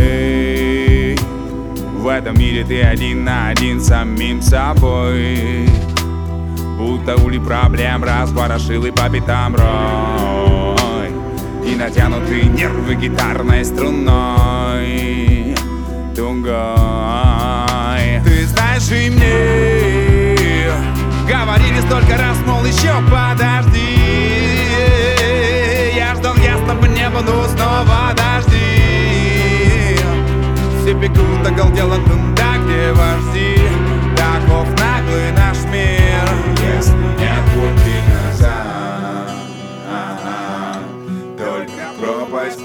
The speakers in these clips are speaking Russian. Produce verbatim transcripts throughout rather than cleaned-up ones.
эй. В этом мире ты один на один с самим собой. Будто улей проблем разворошил по пятам рой. И натянутые нервы гитарной струной тугой. Ты знаешь, и мне говорили столько раз, мол, еще подожди. Я ждал ясного неба, но снова дожди. Все бегут оголдело туда, где вожди. Таков наглый наш мир. Если нет пути назад, только пропасть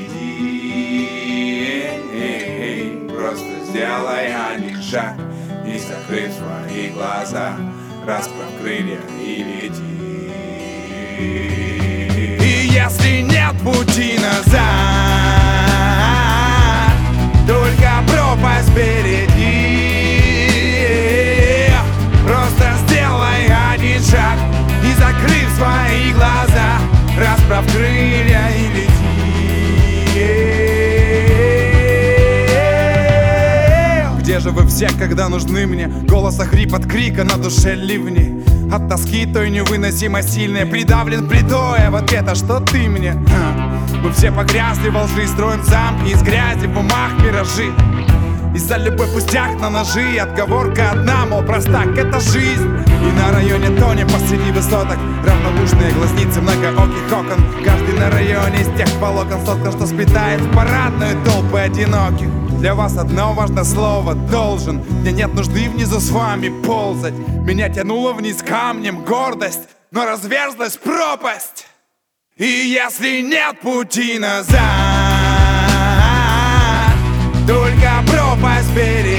впереди. Просто сделай один шаг и закрыв свои глаза, расправь крылья и лети. И если нет пути назад, только пропасть впереди. Просто сделай один шаг и закрыв свои глаза, расправь крылья и лети. Где же вы все, когда нужны мне? Голос охрип от крика, на душе ливни. От тоски той невыносимо сильной, придавлен плитой, а в ответ, а что ты мне? Ха. Мы все погрязли во лжи, строим замки из грязи, в умах миражи. Из-за любой пустяк на ножи, отговорка одна, мол, простак, это жизнь. И на районе тоне посреди высоток равнодушные глазницы многооких окон. Каждый на районе из тех волокон соткан, что сплетает в парадную толпы одиноких. Для вас одно важное слово «должен». Мне нет нужды внизу с вами ползать. Меня тянуло вниз камнем гордость, но разверзлась пропасть. И если нет пути назад, только пропасть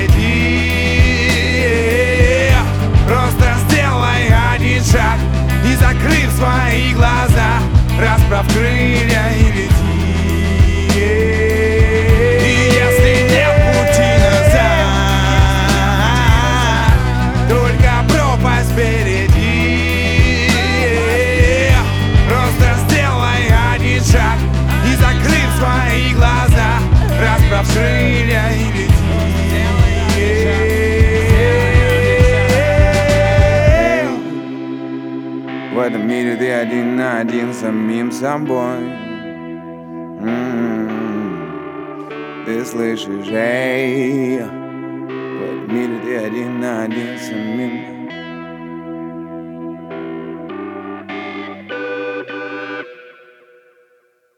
впереди. Просто сделай один шаг и закрыв свои глаза, расправь крылья и лети. Впереди. Просто сделай один шаг и закрыв свои глаза, расправь крылья и лети. В этом мире ты один на один с самим собой. М-м-м. Ты слышишь, эй. В этом мире ты один на один с самим